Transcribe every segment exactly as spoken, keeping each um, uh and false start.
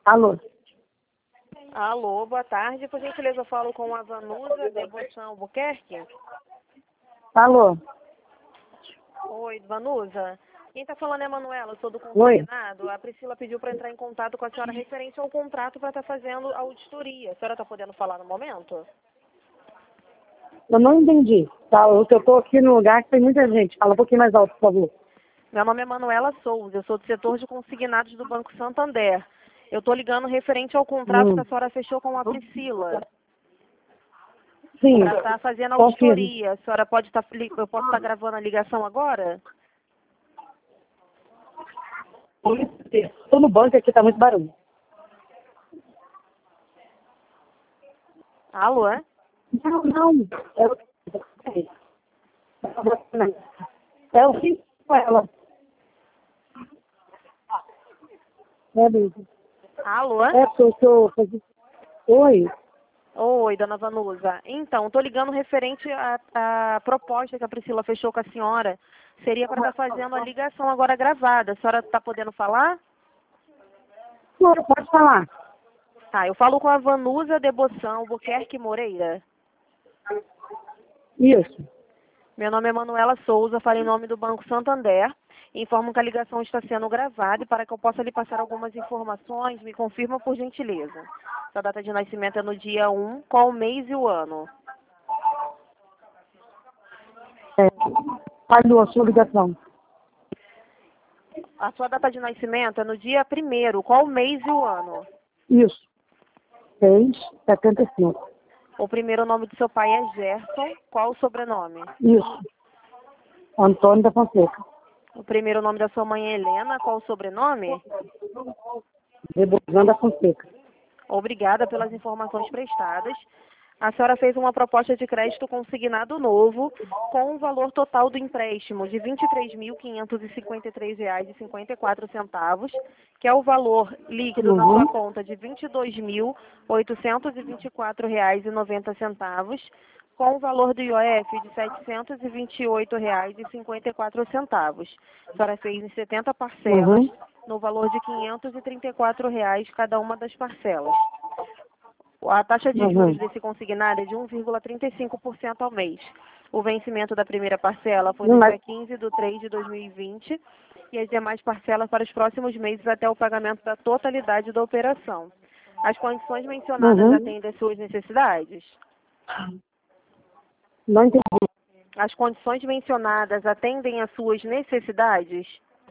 Alô? Alô, boa tarde. Por gentileza, eu falo com a Vanusa de Bochão Albuquerque. Alô? Oi, Vanusa. Quem está falando é a Manuela, eu sou do Oi? consignado. A Priscila pediu para entrar em contato com a senhora referente ao contrato para estar fazendo a auditoria. A senhora está podendo falar no momento? Eu não entendi. Tá, eu eu tô aqui no lugar que tem muita gente. Fala um pouquinho mais alto, por favor. Meu nome é Manuela Souza, eu sou do setor de consignados do Banco Santander. Eu estou ligando referente ao contrato Hum. que a senhora fechou com a Priscila. Sim, Para estar fazendo a confirmo. auditoria. A senhora pode estar, eu posso estar gravando a ligação agora? Estou no banco aqui, tá muito barulho. Alô, é? Não, não. É o é o que com ela. É mesmo. Alô, é? É porque eu tô fazendo... Oi? Oi, dona Vanusa. Então, estou ligando referente à, à proposta que a Priscila fechou com a senhora. Seria para estar fazendo a ligação agora gravada. A senhora está podendo falar? Senhora, pode falar. Tá, eu falo com a Vanusa de Boção Albuquerque Moreira. Isso. Meu nome é Manuela Souza, falo em nome do Banco Santander. Informo que a ligação está sendo gravada e para que eu possa lhe passar algumas informações, me confirma por gentileza. Sua data de nascimento é no dia um, qual o mês e o ano? É. Falhou a sua ligação. A sua data de nascimento é no dia primeiro, qual o mês e o ano? Isso. seis, setenta e cinco. O primeiro nome do seu pai é Gerson, qual o sobrenome? Isso. Antônio da Fonseca. O primeiro nome da sua mãe é Helena, qual o sobrenome? Rebozão da Fonseca. Obrigada pelas informações prestadas. A senhora fez uma proposta de crédito consignado novo com um valor total do empréstimo de vinte e três mil quinhentos e cinquenta e três reais e cinquenta e quatro centavos, que é o valor líquido na Uhum. sua conta de vinte e dois mil oitocentos e vinte e quatro reais e noventa centavos, com o valor do I O F de setecentos e vinte e oito reais e cinquenta e quatro centavos. A senhora fez em setenta parcelas, Uhum. no valor de quinhentos e trinta e quatro reais cada uma das parcelas. A taxa de juros Uhum. desse consignado é de um vírgula trinta e cinco por cento ao mês. O vencimento da primeira parcela foi no Mas, dia quinze de três de dois mil e vinte e as demais parcelas para os próximos meses até o pagamento da totalidade da operação. As condições mencionadas uhum. atendem às suas necessidades? Não entendi. As condições mencionadas atendem às suas necessidades?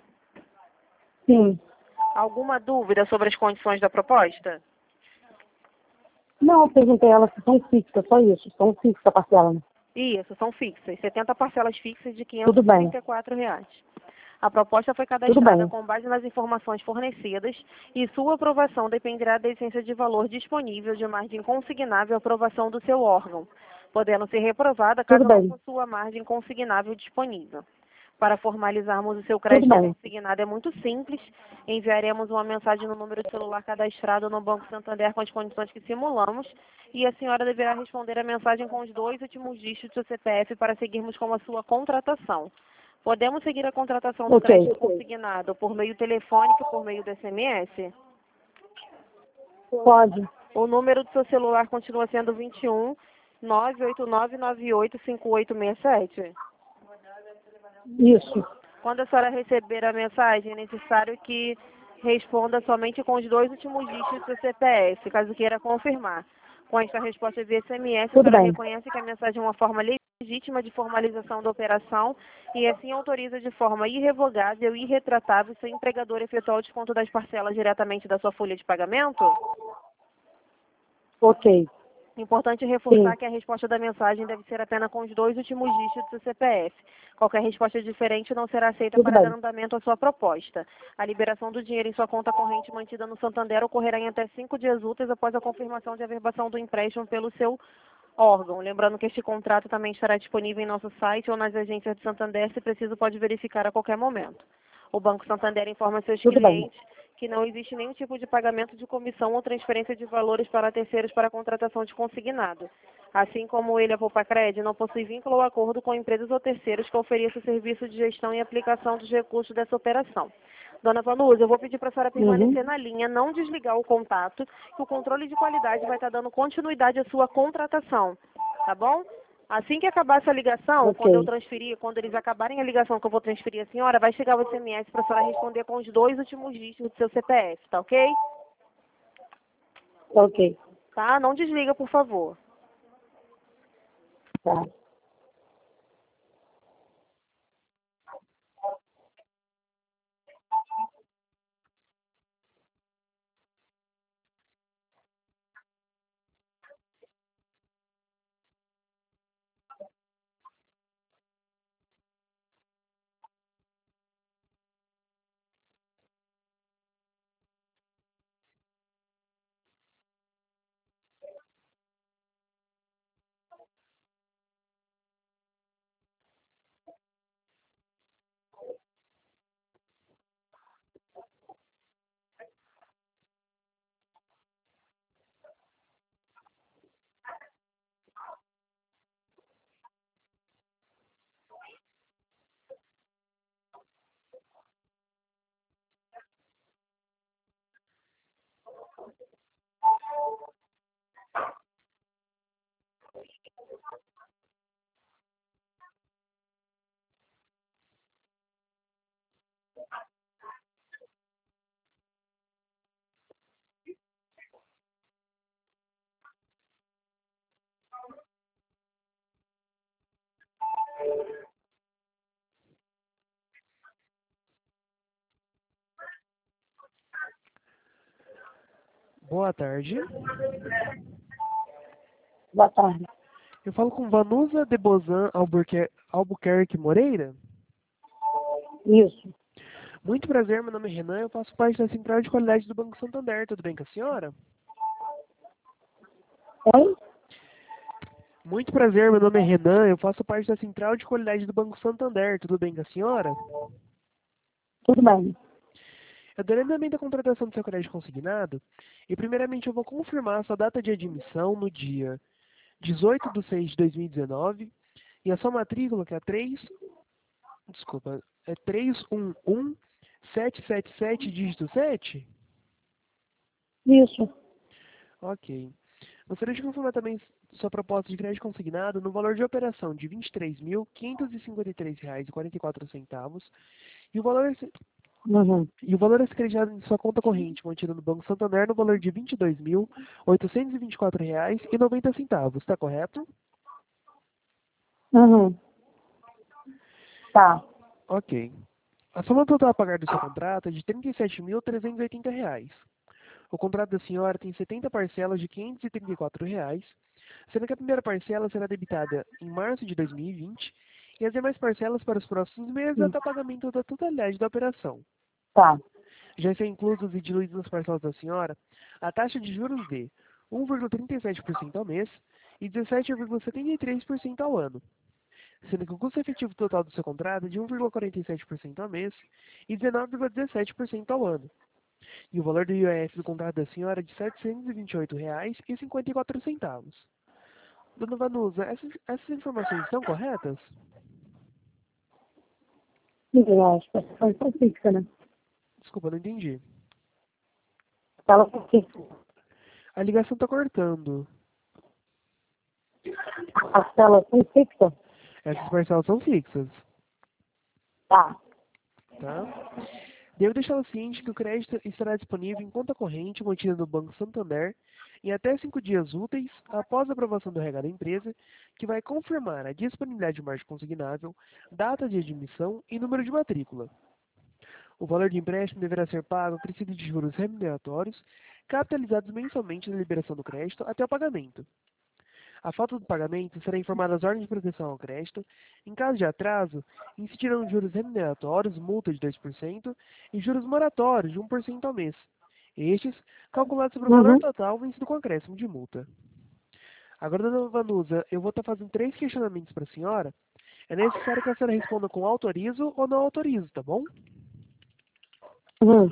Sim. Alguma dúvida sobre as condições da proposta? Não, eu perguntei a ela se são fixas, só isso. São fixas a parcela, né? Isso, são fixas. setenta parcelas fixas de Tudo quinhentos e bem. trinta e quatro reais. A proposta foi Tudo cadastrada bem. com base nas informações fornecidas e sua aprovação dependerá da essência de valor disponível de margem consignável à aprovação do seu órgão, podendo ser reprovada Tudo caso não bem. possua margem consignável disponível. Para formalizarmos o seu Tudo crédito bem. consignado é muito simples. Enviaremos uma mensagem no número de celular cadastrado no Banco Santander com as condições que simulamos e a senhora deverá responder a mensagem com os dois últimos dígitos do seu C P F para seguirmos com a sua contratação. Podemos seguir a contratação do Ok. crédito consignado por meio telefônico ou por meio do S M S? Pode. O número do seu celular continua sendo vinte e um, nove oito nove nove oito cinco oito seis sete? Isso. Quando a senhora receber a mensagem, é necessário que responda somente com os dois últimos dígitos do seu C P F, caso queira confirmar. Com esta resposta via S M S, a Tudo senhora bem. reconhece que a mensagem é uma forma legítima de formalização da operação e assim autoriza de forma irrevogável e irretratável seu empregador efetuar o desconto das parcelas diretamente da sua folha de pagamento? Ok. Importante Sim. reforçar que a resposta da mensagem deve ser apenas com os dois últimos dígitos do C P F. Qualquer resposta diferente não será aceita Tudo para dar bem. andamento à sua proposta. A liberação do dinheiro em sua conta corrente mantida no Santander ocorrerá em até cinco dias úteis após a confirmação de averbação do empréstimo pelo seu órgão. Lembrando que este contrato também estará disponível em nosso site ou nas agências de Santander, se preciso pode verificar a qualquer momento. O Banco Santander informa seus Tudo bem. clientes que não existe nenhum tipo de pagamento de comissão ou transferência de valores para terceiros para a contratação de consignado. Assim como ele, a Poupa-Cred, não possui vínculo ou acordo com empresas ou terceiros que ofereçam serviço de gestão e aplicação dos recursos dessa operação. Dona Vanusa, eu vou pedir para a senhora Uhum. permanecer na linha, não desligar o contato, que o controle de qualidade vai estar dando continuidade à sua contratação, tá bom? Assim que acabar essa ligação, quando eu Ok. transferir, quando eles acabarem a ligação que eu vou transferir a senhora, vai chegar o S M S para a senhora responder com os dois últimos dígitos do seu C P F, tá ok? Ok. Tá? Não desliga, por favor. Tá. Boa tarde. Boa tarde. Eu falo com Vanusa de Bozan Albuquer- Albuquerque Moreira. Isso. Muito prazer, meu nome é Renan, eu faço parte da Central de Qualidade do Banco Santander. Tudo bem com a senhora? Oi? Muito prazer, meu nome é Renan, eu faço parte da Central de Qualidade do Banco Santander. Tudo bem com a senhora? Tudo bem. Eu darei andamento à contratação do seu crédito consignado e primeiramente eu vou confirmar a sua data de admissão no dia dezoito de seis de dois mil e dezenove e a sua matrícula, que é três, desculpa, é três um um sete sete sete dígito sete? Isso. Ok. Gostaria de confirmar também sua proposta de crédito consignado no valor de operação de vinte e três mil quinhentos e cinquenta e três reais e quarenta e quatro centavos e o valor a ser- Uhum. e o valor a ser acreditado em sua conta corrente mantida no Banco Santander no valor de vinte e dois mil oitocentos e vinte e quatro reais e noventa centavos. Está correto? Uhum. Tá. Ok. A soma total a pagar do seu contrato é de trinta e sete mil trezentos e oitenta reais. O contrato da senhora tem setenta parcelas de quinhentos e trinta e quatro reais, sendo que a primeira parcela será debitada em março de dois mil e vinte e as demais parcelas para os próximos meses Hum. até o pagamento da totalidade da operação. Tá. Já estão inclusos e diluídos nas parcelas da senhora a taxa de juros de um vírgula trinta e sete por cento ao mês e dezessete vírgula setenta e três por cento ao ano, sendo que o custo efetivo total do seu contrato é de um vírgula quarenta e sete por cento ao mês e dezenove vírgula dezessete por cento ao ano. E o valor do I O F do contrato da senhora é de setecentos e vinte e oito reais e cinquenta e quatro centavos. Dona Vanusa, essas, essas informações estão corretas? Eu acho que essa foi fixa, né? Desculpa, não entendi. Ela foi fixa. A ligação está cortando. A parcela foi fixa? Essas parcelas são fixas, Tá. tá? Devo deixá-la ciente que o crédito estará disponível em conta corrente mantida no Banco Santander em até cinco dias úteis após a aprovação do R H da empresa, que vai confirmar a disponibilidade de margem consignável, data de admissão e número de matrícula. O valor de empréstimo deverá ser pago acrescido de juros remuneratórios, capitalizados mensalmente na liberação do crédito até o pagamento. A falta do pagamento será informada às ordens de proteção ao crédito. Em caso de atraso, incidirão juros remuneratórios, multa de dois por cento, e juros moratórios de um por cento ao mês. Estes, calculados sobre o valor Uhum. total, vencido com acréscimo de multa. Agora, dona Vanusa, eu vou estar fazendo três questionamentos para a senhora. É necessário que a senhora responda com autorizo ou não autorizo, tá bom? Uhum.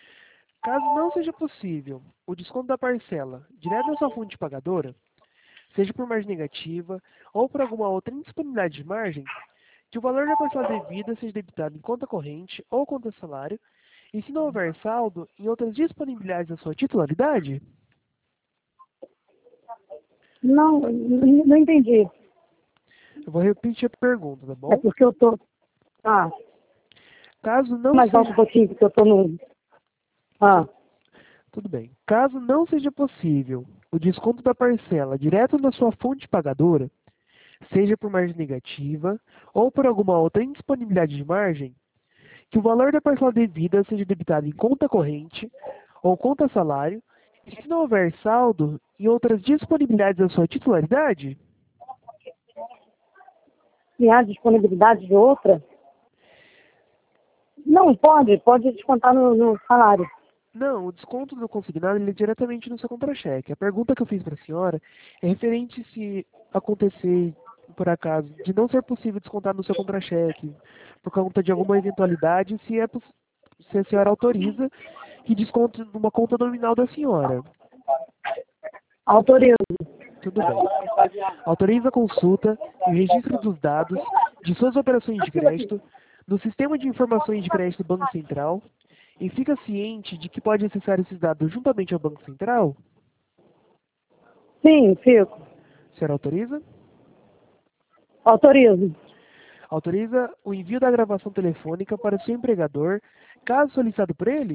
Caso não seja possível o desconto da parcela direto da sua fonte pagadora, seja por margem negativa ou por alguma outra indisponibilidade de margem, que o valor da parcela devida seja debitado em conta corrente ou conta salário, e se não houver saldo, em outras disponibilidades da sua titularidade? Não, não não entendi. Eu vou repetir a pergunta, tá É bom? porque eu tô... Ah, Caso não mais alto um seja... pouquinho, porque eu tô no... Ah, Tudo bem. Caso não seja possível o desconto da parcela direto na sua fonte pagadora, seja por margem negativa ou por alguma outra indisponibilidade de margem, que o valor da parcela devida seja debitado em conta corrente ou conta salário, e se não houver saldo, em outras disponibilidades da sua titularidade? se há disponibilidade de outra? Não, pode, pode descontar no, no salário. Não, o desconto do consignado ele é diretamente no seu contra-cheque. A pergunta que eu fiz para a senhora é referente se acontecer, por acaso, de não ser possível descontar no seu contra-cheque, por conta de alguma eventualidade, se, é, poss- se a senhora autoriza que desconte numa conta nominal da senhora. Autorizo. Tudo bem. Autoriza a consulta e o registro dos dados de suas operações de crédito no Sistema de Informações de Crédito do Banco Central e fica ciente de que pode acessar esses dados juntamente ao Banco Central? Sim, fico. A senhora autoriza? Autorizo. Autoriza o envio da gravação telefônica para seu empregador, caso solicitado por ele?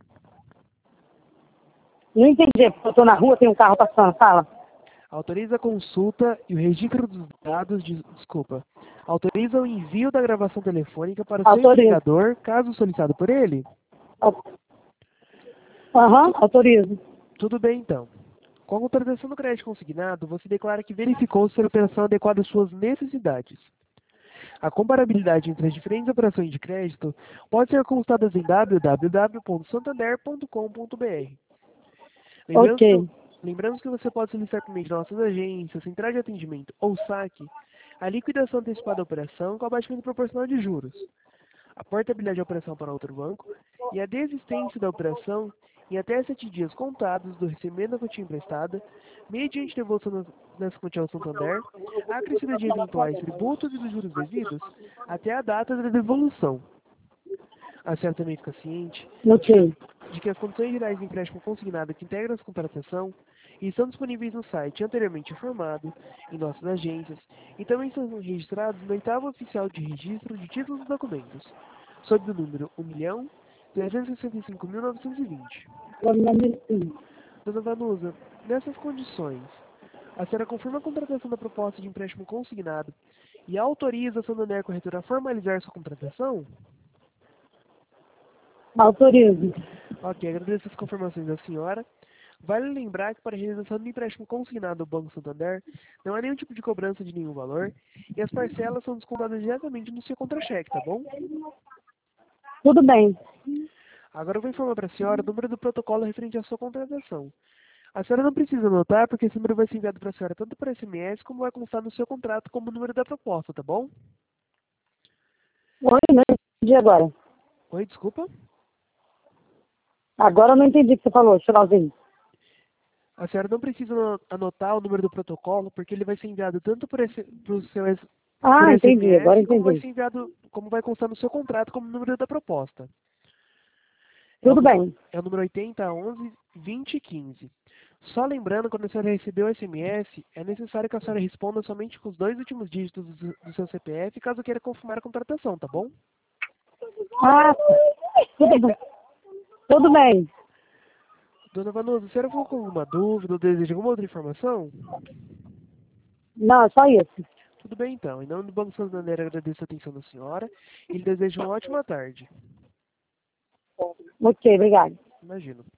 Não entendi, é porque eu tô na rua, tem um carro passando, fala. Autoriza a consulta e o registro dos dados de... Desculpa. Autoriza o envio da gravação telefônica para seu Autorizo. empregador, caso solicitado por ele? Au- Aham, autorizo. Tudo bem, então. Com a contratação do crédito consignado, você declara que verificou se a operação é adequada às suas necessidades. A comparabilidade entre as diferentes operações de crédito pode ser consultada em w w w ponto santander ponto com ponto b r. Lembrando, Ok. que, lembrando que você pode solicitar por meio de nossas agências, central de atendimento ou saque, a liquidação antecipada da operação com abatimento proporcional de juros, a portabilidade da operação para outro banco e a desistência da operação em até sete dias contados do recebimento da quantia emprestada, mediante devolução das- dessa quantia ao Santander, a acrescida de eventuais tributos e dos juros devidos, até a data da devolução. A senhora também fica ciente Ok. de que as condições gerais de empréstimo consignado que integram essa contratação estão disponíveis no site anteriormente informado, em nossas agências, e também são registrados no oitavo oficial de registro de títulos e documentos, sob o número um milhão trezentos e sessenta e cinco mil novecentos e vinte. Dona Vanusa, nessas condições, a senhora confirma a contratação da proposta de empréstimo consignado e autoriza a Santander Corretora a formalizar sua contratação? Autorizo. Ok, agradeço as confirmações da senhora. Vale lembrar que para a realização do empréstimo consignado ao Banco Santander, não há nenhum tipo de cobrança de nenhum valor e as parcelas são descontadas diretamente no seu contra-cheque, tá bom? Tudo bem. Agora eu vou informar para a senhora o número do protocolo referente à sua contratação. A senhora não precisa anotar, porque esse número vai ser enviado para a senhora tanto por S M S como vai constar no seu contrato como o número da proposta, tá bom? Oi, não entendi agora. Oi, desculpa? Agora eu não entendi o que você falou, finalzinho. A senhora não precisa ano- anotar o número do protocolo, porque ele vai ser enviado tanto por, esse, pro seu, S- por Ah, entendi, S M S, agora como vai entendi. ser enviado, como vai constar no seu contrato como número da proposta. É o, Tudo nu- bem. é o número oitenta onze vinte quinze. Só lembrando, quando a senhora receber o S M S, é necessário que a senhora responda somente com os dois últimos dígitos do, do seu C P F, caso queira confirmar a contratação, tá bom? Ah, tudo bem. Tudo bem. Dona Vanusa, a senhora ficou com alguma dúvida ou deseja alguma outra informação? Não, é só isso. Tudo bem, então. Em nome do Banco Santander, agradeço a atenção da senhora e lhe desejo uma ótima tarde. Ok, obrigado. Imagino.